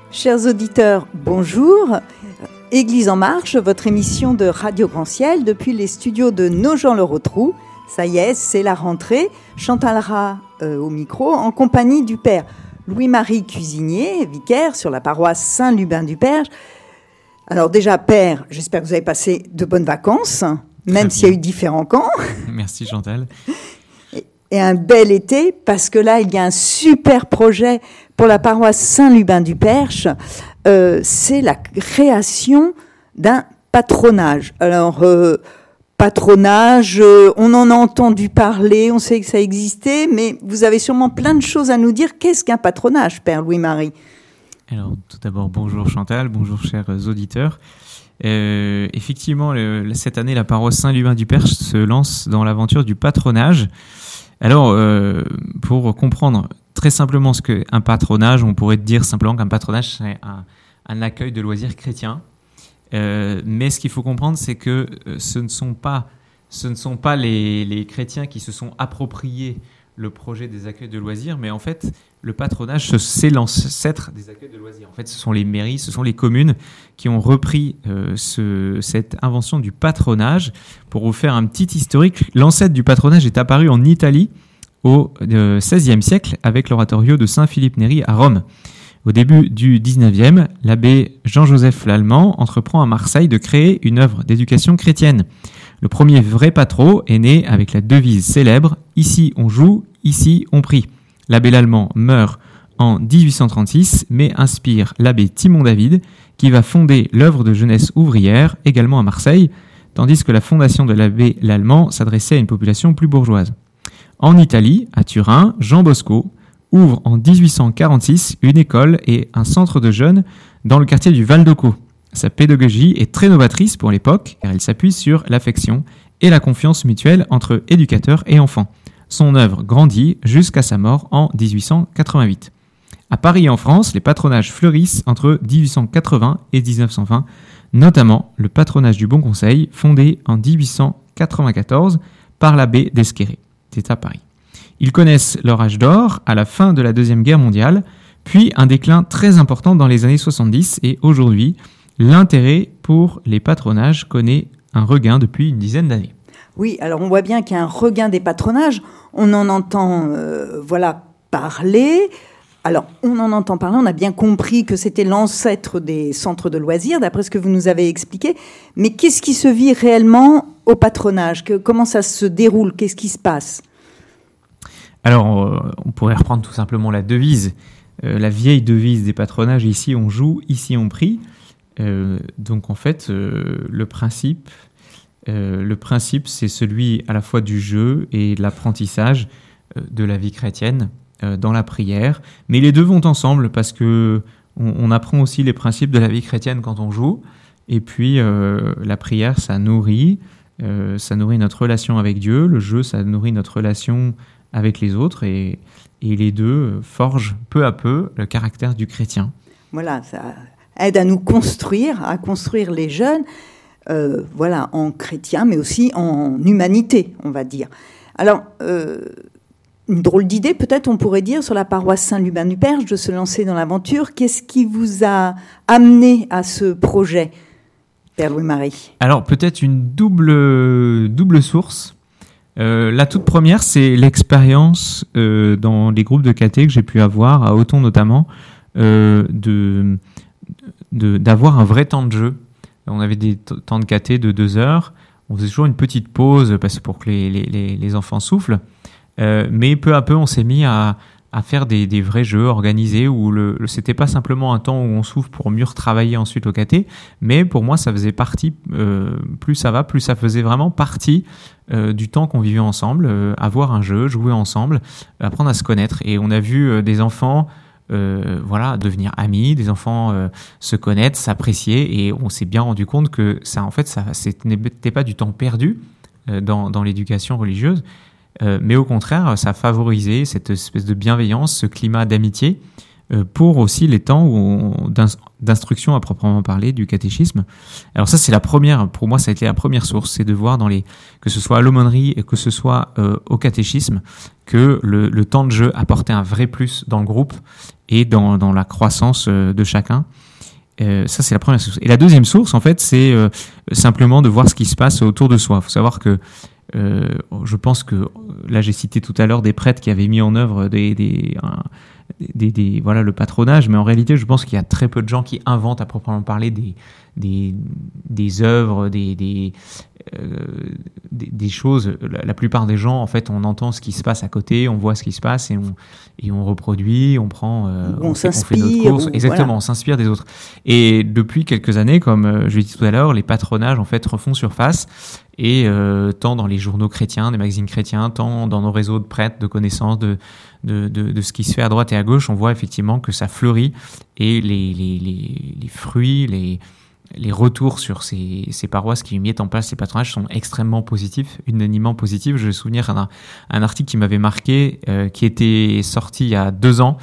Chers auditeurs, bonjour. Église en marche, votre émission de Radio Grand Ciel depuis les studios de Nogent-le-Rotrou. Ça y est, c'est la rentrée. Chantal Rat au micro, en compagnie du père Louis-Marie Cuisinier, vicaire sur la paroisse Saint-Lubin-du-Perche. Alors déjà, père, j'espère que vous avez passé de bonnes vacances, même s'il y a eu différents camps. Merci Chantal. Et un bel été, parce que là, il y a un super projet pour la paroisse Saint-Lubin-du-Perche. C'est la création d'un patronage. Alors, patronage, on en a entendu parler, on sait que ça existait, mais vous avez sûrement plein de choses à nous dire. Qu'est-ce qu'un patronage, père Louis-Marie ? Alors, tout d'abord, bonjour Chantal, bonjour chers auditeurs. Effectivement, cette année, la paroisse Saint-Lubin-du-Perche se lance dans l'aventure du patronage. Alors, pour comprendre très simplement ce qu'est un patronage, on pourrait dire simplement qu'un patronage, c'est un accueil de loisirs chrétiens. Mais ce qu'il faut comprendre, c'est que ce ne sont pas les chrétiens qui se sont appropriés le projet des accueils de loisirs, mais en fait, le patronage, c'est l'ancêtre des accueils de loisirs. En fait, ce sont les mairies, ce sont les communes qui ont repris cette invention du patronage. Pour vous faire un petit historique, l'ancêtre du patronage est apparu en Italie au XVIe siècle avec l'oratorio de Saint-Philippe Néri à Rome. Au début du XIXe, l'abbé Jean-Joseph Lallemand entreprend à Marseille de créer une œuvre d'éducation chrétienne. Le premier vrai patro est né avec la devise célèbre « Ici on joue, ici on prie ». L'abbé Lallemand meurt en 1836, mais inspire l'abbé Timon David, qui va fonder l'œuvre de jeunesse ouvrière, également à Marseille, tandis que la fondation de l'abbé Lallemand s'adressait à une population plus bourgeoise. En Italie, à Turin, Jean Bosco ouvre en 1846 une école et un centre de jeunes dans le quartier du Val d'Occo. Sa pédagogie est très novatrice pour l'époque, car elle s'appuie sur l'affection et la confiance mutuelle entre éducateurs et enfants. Son œuvre grandit jusqu'à sa mort en 1888. À Paris et en France, les patronages fleurissent entre 1880 et 1920, notamment le patronage du Bon Conseil, fondé en 1894 par l'abbé d'Esquerret. C'est à Paris. Ils connaissent leur âge d'or à la fin de la Deuxième Guerre mondiale, puis un déclin très important dans les années 70 et aujourd'hui, l'intérêt pour les patronages connaît un regain depuis une dizaine d'années. Oui, alors on voit bien qu'il y a un regain des patronages. On en entend parler. Alors, on en entend parler. On a bien compris que c'était l'ancêtre des centres de loisirs, d'après ce que vous nous avez expliqué. Mais qu'est-ce qui se vit réellement au patronage ? Comment ça se déroule ? Qu'est-ce qui se passe ? Alors, on pourrait reprendre tout simplement la devise. La vieille devise des patronages, ici on joue, ici on prie. Donc en fait, le principe, c'est celui à la fois du jeu et de l'apprentissage de la vie chrétienne dans la prière. Mais les deux vont ensemble parce que on apprend aussi les principes de la vie chrétienne quand on joue. Et puis la prière, ça nourrit notre relation avec Dieu. Le jeu, ça nourrit notre relation avec les autres. Et les deux forgent peu à peu le caractère du chrétien. Voilà, ça aide à construire les jeunes, en chrétien, mais aussi en humanité, on va dire. Alors, une drôle d'idée, peut-être, on pourrait dire, sur la paroisse Saint-Lubin-du-Perche, de se lancer dans l'aventure. Qu'est-ce qui vous a amené à ce projet, Père Louis-Marie ? Alors, peut-être une double source. La toute première, c'est l'expérience dans les groupes de caté que j'ai pu avoir, à Othon notamment, d'avoir un vrai temps de jeu. On avait des temps de caté de 2 heures. On faisait toujours une petite pause pour que les enfants soufflent. Mais peu à peu, on s'est mis à faire des vrais jeux organisés où c'était pas simplement un temps où on souffle pour mieux retravailler ensuite au caté, mais pour moi, ça faisait partie, plus ça faisait vraiment partie du temps qu'on vivait ensemble, avoir un jeu, jouer ensemble, apprendre à se connaître. Et on a vu des enfants devenir amis, des enfants se connaître, s'apprécier, et on s'est bien rendu compte que ça n'était pas du temps perdu dans l'éducation religieuse, mais au contraire, ça a favorisé cette espèce de bienveillance, ce climat d'amitié pour aussi les temps d'instruction à proprement parler du catéchisme. Alors ça, c'est pour moi, ça a été la première source, c'est de voir que ce soit à l'aumônerie et que ce soit au catéchisme, que le temps de jeu apportait un vrai plus dans le groupe et dans la croissance de chacun. Ça, c'est la première source. Et la deuxième source, en fait, c'est simplement de voir ce qui se passe autour de soi. Il faut savoir que je pense que là, j'ai cité tout à l'heure des prêtres qui avaient mis en œuvre voilà, le patronage, mais en réalité, je pense qu'il y a très peu de gens qui inventent à proprement parler des œuvres, des choses. La plupart des gens, en fait, on entend ce qui se passe à côté, on voit ce qui se passe et on reproduit, on prend, on fait notre course. Exactement, voilà. On s'inspire des autres. Et depuis quelques années, comme je l'ai dit tout à l'heure, les patronages, en fait, refont surface. Et tant dans les journaux chrétiens, des magazines chrétiens, tant dans nos réseaux de prêtres, de connaissances, de ce qui se fait à droite et à gauche, on voit effectivement que ça fleurit et les fruits, les retours sur ces paroisses qui mettent en place ces patronages sont extrêmement positifs, unanimement positifs. Je me souviens d'un article qui m'avait marqué, qui était sorti il y a 2 ans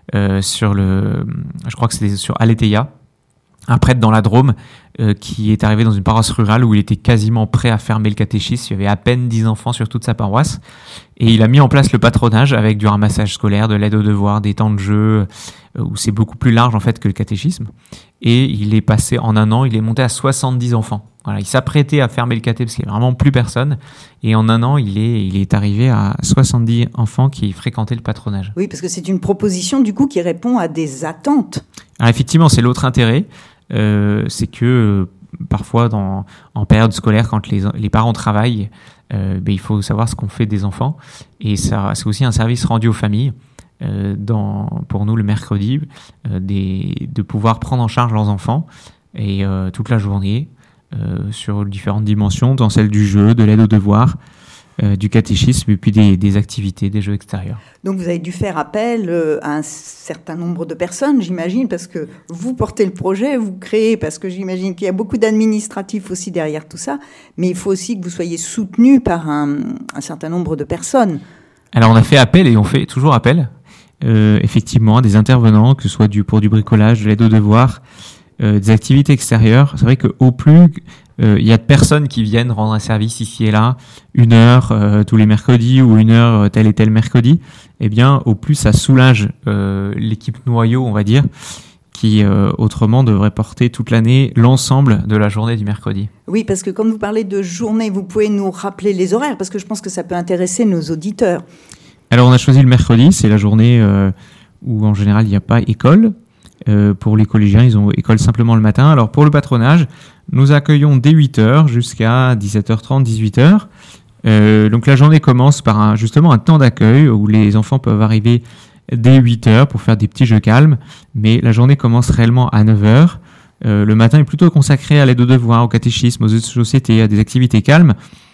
je crois que c'était sur Aletheia, un prêtre dans la Drôme qui est arrivé dans une paroisse rurale où il était quasiment prêt à fermer le catéchisme. Il y avait à peine 10 enfants sur toute sa paroisse. Et il a mis en place le patronage avec du ramassage scolaire, de l'aide aux devoirs, des temps de jeu, où c'est beaucoup plus large en fait que le catéchisme. Et il est passé en 1 an, il est monté à 70 enfants. Voilà, il s'apprêtait à fermer le caté parce qu'il n'y avait vraiment plus personne. Et en 1 an, il est arrivé à 70 enfants qui fréquentaient le patronage. Oui, parce que c'est une proposition du coup qui répond à des attentes. Alors effectivement, c'est l'autre intérêt. C'est que parfois en période scolaire, quand les parents travaillent, il faut savoir ce qu'on fait des enfants, et ça, c'est aussi un service rendu aux familles pour nous le mercredi, de pouvoir prendre en charge leurs enfants et toute la journée sur différentes dimensions, dans celle du jeu, de l'aide aux devoirs, du catéchisme et puis des activités, des jeux extérieurs. Donc vous avez dû faire appel à un certain nombre de personnes, j'imagine, parce que vous portez le projet, vous créez, parce que j'imagine qu'il y a beaucoup d'administratifs aussi derrière tout ça, mais il faut aussi que vous soyez soutenu par un certain nombre de personnes. Alors on a fait appel et on fait toujours appel, effectivement, à des intervenants, que ce soit pour du bricolage, de l'aide aux devoirs, des activités extérieures. C'est vrai qu'au plus il y a de personnes qui viennent rendre un service ici et là, 1 heure tous les mercredis ou 1 heure tel et tel mercredi, eh bien au plus ça soulage l'équipe noyau, on va dire, qui autrement devrait porter toute l'année l'ensemble de la journée du mercredi. Oui, parce que quand vous parlez de journée, vous pouvez nous rappeler les horaires, parce que je pense que ça peut intéresser nos auditeurs. Alors on a choisi le mercredi, c'est la journée où en général il n'y a pas école. Pour les collégiens, ils ont école simplement le matin. Alors pour le patronage, nous accueillons dès 8h jusqu'à 17h30, 18h. Donc la journée commence par justement un temps d'accueil où les enfants peuvent arriver dès 8h pour faire des petits jeux calmes, mais la journée commence réellement à 9h. Le matin est plutôt consacré à l'aide aux devoirs, au catéchisme, aux jeux de société, à des activités calmes,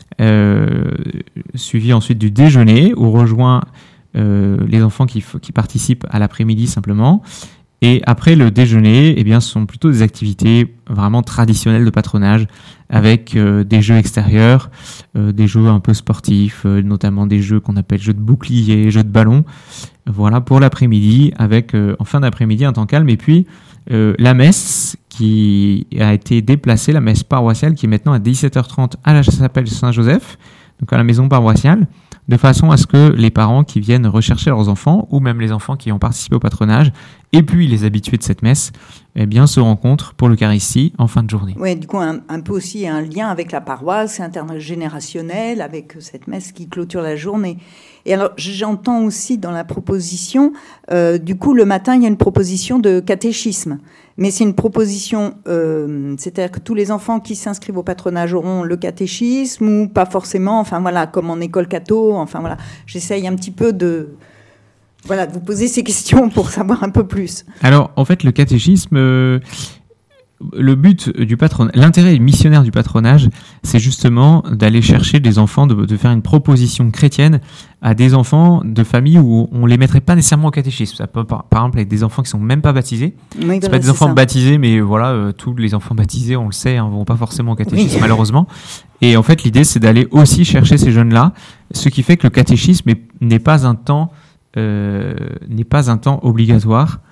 suivi ensuite du déjeuner où rejoint les enfants qui participent à l'après-midi simplement. Et après le déjeuner, eh bien, ce sont plutôt des activités vraiment traditionnelles de patronage, avec des jeux extérieurs, des jeux un peu sportifs, notamment des jeux qu'on appelle jeux de bouclier, jeux de ballon. Voilà pour l'après-midi, avec en fin d'après-midi un temps calme. Et puis la messe qui a été déplacée, la messe paroissiale, qui est maintenant à 17h30 à la chapelle Saint-Joseph, donc à la maison paroissiale, de façon à ce que les parents qui viennent rechercher leurs enfants, ou même les enfants qui ont participé au patronage, et puis les habitués de cette messe, eh bien, se rencontrent pour l'Eucharistie en fin de journée. Oui, du coup, un peu aussi un lien avec la paroisse, c'est intergénérationnel, avec cette messe qui clôture la journée. Et alors, j'entends aussi dans la proposition, du coup, le matin, il y a une proposition de catéchisme. Mais c'est une proposition, c'est-à-dire que tous les enfants qui s'inscrivent au patronage auront le catéchisme ou pas forcément, enfin voilà, comme en école catho, enfin voilà. J'essaye un petit peu de vous poser ces questions pour savoir un peu plus. Alors, en fait, le catéchisme, le but du patronage, l'intérêt missionnaire du patronage, c'est justement d'aller chercher des enfants, de faire une proposition chrétienne à des enfants de familles où on les mettrait pas nécessairement au catéchisme. Ça peut, par exemple, avec des enfants qui sont même pas baptisés. Oui, c'est pas des enfants baptisés, mais voilà, tous les enfants baptisés, on le sait, vont pas forcément au catéchisme, malheureusement. Et en fait, l'idée, c'est d'aller aussi chercher ces jeunes-là, ce qui fait que le catéchisme n'est pas un temps obligatoire.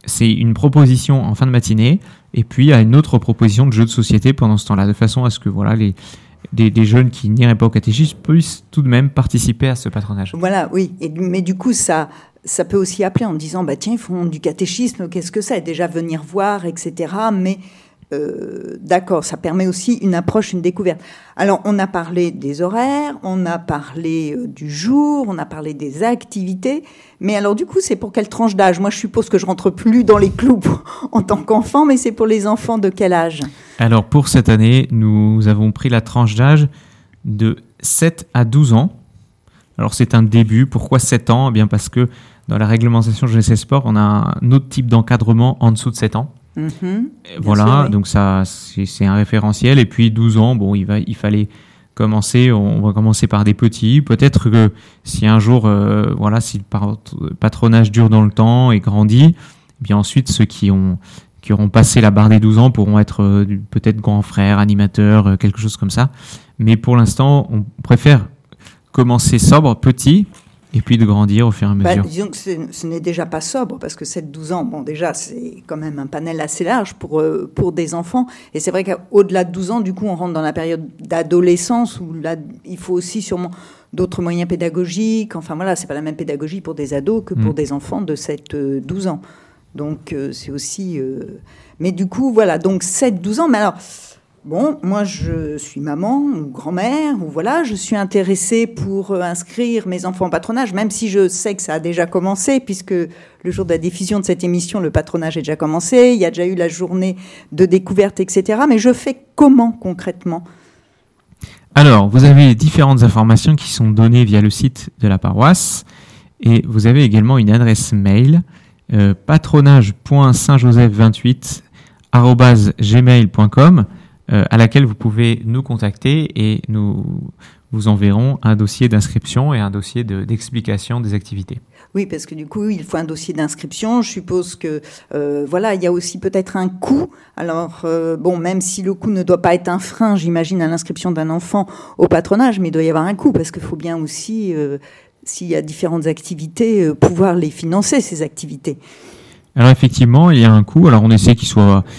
c'est une proposition en fin de matinée, et puis il y a une autre proposition de jeu de société pendant ce temps-là, de façon à ce que voilà, des jeunes qui n'iraient pas au catéchisme puissent tout de même participer à ce patronage. Voilà, oui. Mais du coup, ça peut aussi appeler en disant, tiens, ils font du catéchisme, qu'est-ce que c'est ? Déjà venir voir, etc. Mais d'accord, ça permet aussi une approche, une découverte. Alors, on a parlé des horaires, on a parlé du jour, on a parlé des activités. Mais alors, du coup, c'est pour quelle tranche d'âge ? Moi, je suppose que je rentre plus dans les clous en tant qu'enfant, mais c'est pour les enfants de quel âge ? Alors, pour cette année, nous avons pris la tranche d'âge de 7 à 12 ans. Alors, c'est un début. Pourquoi 7 ans ? Eh bien, parce que dans la réglementation jeunesse et sport, on a un autre type d'encadrement en dessous de 7 ans. Voilà, sûr, oui. Donc ça, c'est un référentiel. Et puis 12 ans, bon, il fallait commencer. On va commencer par des petits. Peut-être que si un jour, si le patronage dure dans le temps et grandit, eh bien ensuite ceux qui auront passé la barre des 12 ans pourront être peut-être grands frères, animateurs, quelque chose comme ça. Mais pour l'instant, on préfère commencer sobre, petit, et puis de grandir au fur et à mesure. Disons que ce n'est déjà pas sobre, parce que 7-12 ans, bon, déjà, c'est quand même un panel assez large pour des enfants. Et c'est vrai qu'au-delà de 12 ans, du coup, on rentre dans la période d'adolescence, où là, il faut aussi sûrement d'autres moyens pédagogiques. Enfin, voilà, c'est pas la même pédagogie pour des ados que pour des enfants de 7-12 ans. Donc, c'est aussi... Mais du coup, voilà, donc 7-12 ans. Mais alors... Bon, moi, je suis maman ou grand-mère, ou voilà, je suis intéressée pour inscrire mes enfants au patronage, même si je sais que ça a déjà commencé, puisque le jour de la diffusion de cette émission, le patronage est déjà commencé, il y a déjà eu la journée de découverte, etc. Mais je fais comment concrètement ? Alors, vous avez différentes informations qui sont données via le site de la paroisse, et vous avez également une adresse mail, patronage.saintjoseph28@gmail.com, à laquelle vous pouvez nous contacter et nous vous enverrons un dossier d'inscription et un dossier d'explication des activités. Oui, parce que du coup, il faut un dossier d'inscription. Je suppose que, il y a aussi peut-être un coût. Alors, même si le coût ne doit pas être un frein, j'imagine, à l'inscription d'un enfant au patronage, mais il doit y avoir un coût, parce qu'il faut bien aussi, s'il y a différentes activités, pouvoir les financer, ces activités. Alors, effectivement, il y a un coût. Alors, on essaie qu'il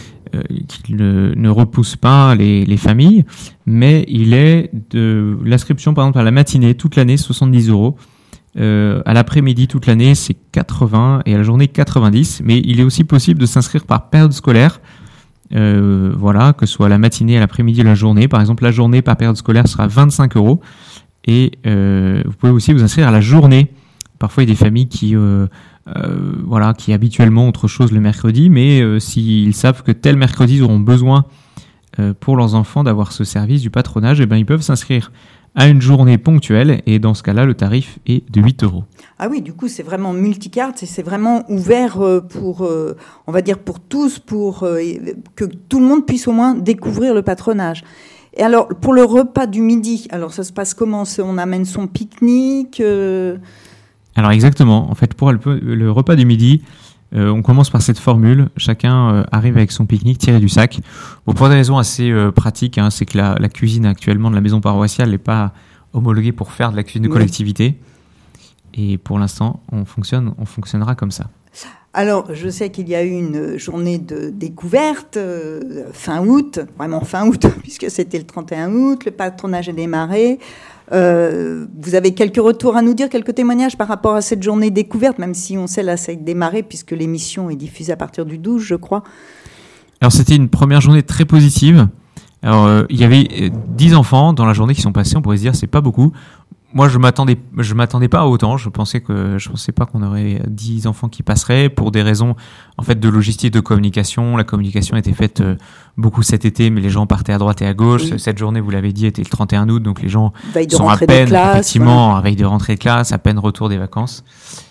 ne repousse pas les familles, mais il est de l'inscription, par exemple, à la matinée, toute l'année, 70 €. À l'après-midi, toute l'année, c'est 80, et à la journée, 90. Mais il est aussi possible de s'inscrire par période scolaire, que ce soit la matinée, à l'après-midi, la journée. Par exemple, la journée par période scolaire sera 25 €. Et vous pouvez aussi vous inscrire à la journée. Parfois, il y a des familles qui habituellement ont autre chose le mercredi, mais s'ils savent que tel mercredi, ils auront besoin pour leurs enfants d'avoir ce service du patronage, ils peuvent s'inscrire à une journée ponctuelle, et dans ce cas-là, le tarif est de 8 €. Ah oui, du coup, c'est vraiment multicarte, et c'est vraiment ouvert pour tous, pour que tout le monde puisse au moins découvrir le patronage. Et alors, pour le repas du midi, alors ça se passe comment ? On amène son pique-nique Alors exactement, en fait, pour le repas du midi, on commence par cette formule, chacun arrive avec son pique-nique tiré du sac. Bon, pour des raisons assez pratiques, c'est que la cuisine actuellement de la maison paroissiale n'est pas homologuée pour faire de la cuisine de collectivité. Et pour l'instant, on fonctionnera comme ça. Alors, je sais qu'il y a eu une journée de découverte fin août, vraiment fin août, puisque c'était le 31 août, le patronage a démarré. Vous avez quelques retours à nous dire, quelques témoignages par rapport à cette journée découverte, même si on sait là ça a démarré, puisque l'émission est diffusée à partir du 12, je crois. Alors, c'était une première journée très positive. Alors, il y avait 10 enfants dans la journée qui sont passés, on pourrait se dire c'est pas beaucoup. Moi, je m'attendais pas à autant. Je pensais pas qu'on aurait 10 enfants qui passeraient pour des raisons, en fait, de logistique, de communication. La communication était faite beaucoup cet été, mais les gens partaient à droite et à gauche. Oui. Cette journée, vous l'avez dit, était le 31 août, donc les gens sont à peine, effectivement, à veille de rentrée de classe, à peine retour des vacances.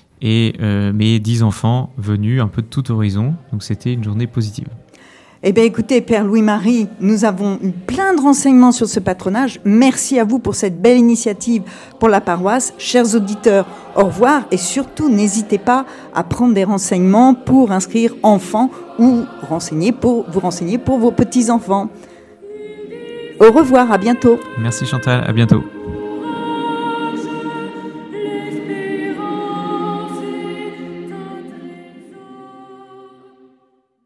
Mais 10 enfants venus un peu de tout horizon. Donc, c'était une journée positive. Eh bien, écoutez, Père Louis-Marie, nous avons eu plein de renseignements sur ce patronage. Merci à vous pour cette belle initiative pour la paroisse. Chers auditeurs, au revoir, et surtout, n'hésitez pas à prendre des renseignements pour inscrire enfants ou vous renseigner pour vos petits-enfants. Au revoir, à bientôt. Merci Chantal, à bientôt.